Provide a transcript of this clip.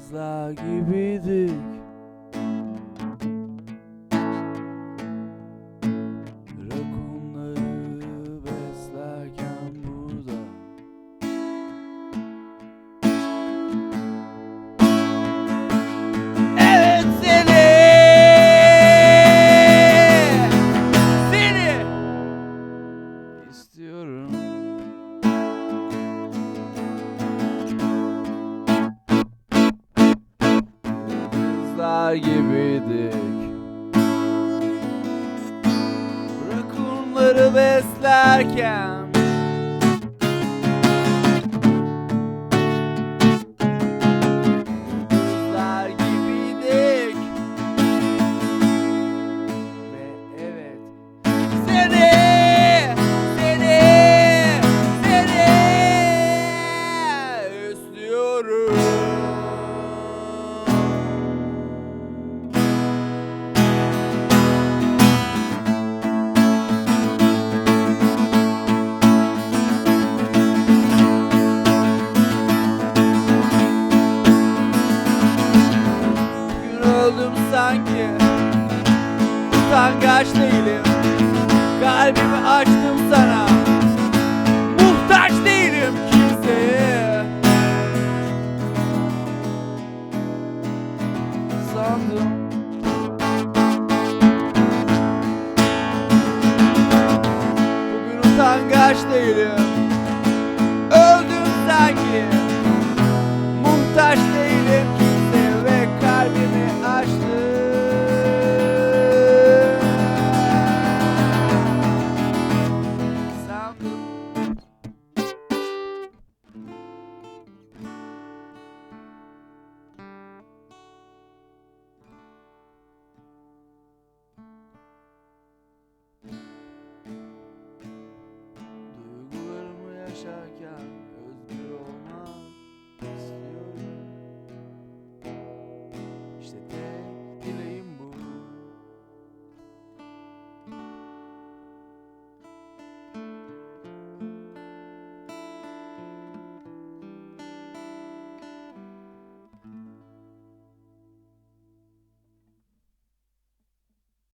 Yıldızlar gibiydik, rakunları beslerken burada. Evet seni istiyorum. Yıldızlar gibiydik, rakunları beslerken. Yıldızlar gibiydik ve evet seni istiyorum. Öldüm sanki, utangaç değilim, kalbimi açtım sana, muhtaç değilim kimseye. Sandım bugün utangaç değilim,